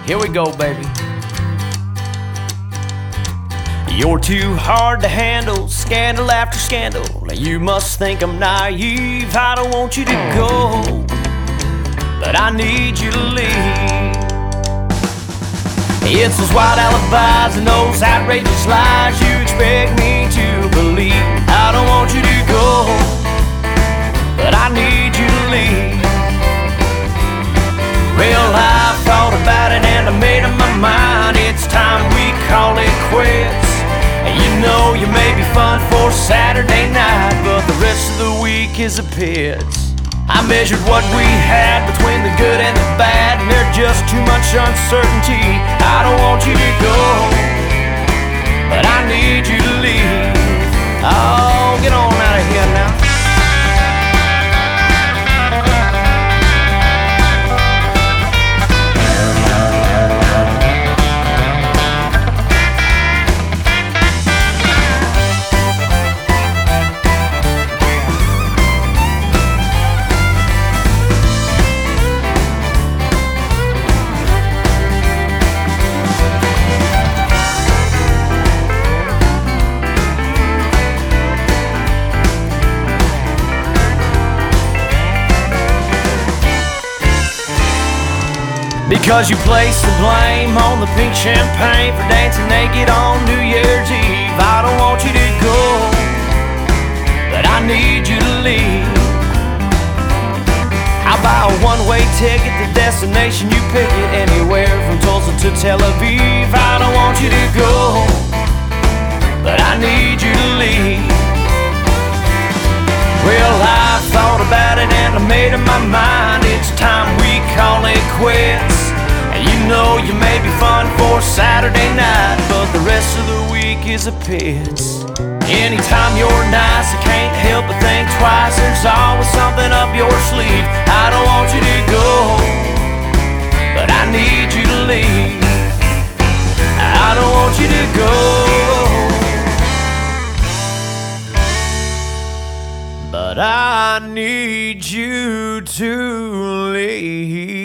Here we go, baby. You're too hard to handle, scandal after scandal. Now you must think I'm naive. I don't want you to go, but I need you to leave. It's those wild alibis and those outrageous lies you expect me to believe. I don't want you to go, but I need you to leave. Well, I thought about it and I made up my mind. It's time we call it quits. You know you may be fun for Saturday night, but the rest of the week is a pits. I measured what we had between the good and the bad, and there's just too much uncertainty. I don't want you to go, but I need you to leave. Oh, get on out of here now. Because you place the blame on the pink champagne for dancing naked on New Year's Eve. I don't want you to go, but I need you to leave. I'll buy a one-way ticket, the destination you pick it, anywhere from Tulsa to Tel Aviv. I don't want you to go, but I need you to leave. Well, I thought about it and I made up my mind. It's time we call it quits. You know you may be fun for Saturday night, but the rest of the week is a pits. Anytime you're nice, I can't help but think twice. There's always something up your sleeve. I don't want you to go, but I need you to leave. I don't want you to go, but I need you to leave.